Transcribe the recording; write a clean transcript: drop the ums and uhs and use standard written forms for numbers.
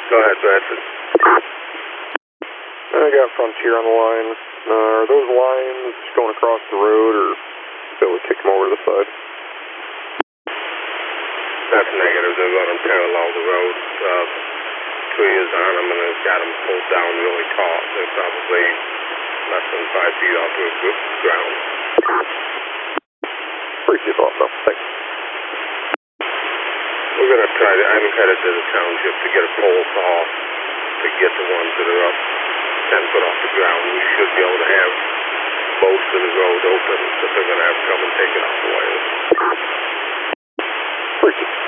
Go ahead, Bradford. I got Frontier on the line. Are those lines going across the road, or will we kick them over to the side? That's negative. They're running parallel to the road. Tree is on them, and it's got them pulled down really taut. They're probably less than 5 feet off the ground. Appreciate the also. Thanks. We're going to try to, I'm headed to the township to get a pole saw to get the ones that are up 10 foot off the ground. We should be able to have most of the road open, but they're going to have to come and take it off the wires. Appreciate it.